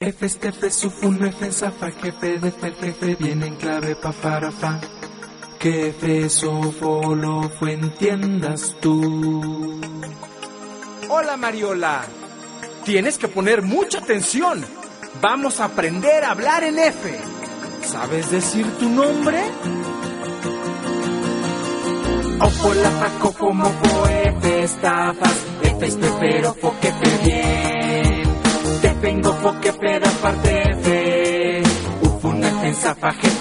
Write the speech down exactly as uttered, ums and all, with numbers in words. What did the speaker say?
F, F, Sufun, F, Zafa, jefe, de F, jefe, viene en clave pa, para, fa. Que F, Sofo, lo fue, entiendas tú. Hola, Mariola. Tienes que poner mucha atención. Vamos a aprender a hablar en F. ¿Sabes decir tu nombre? Ofo, la, fa, cofo, mofo, F, estafas, F, estefero, fo, que fe, bien. Te vengo, fo, que fe, da parte, F. Ufun, F, Zafa, jefe,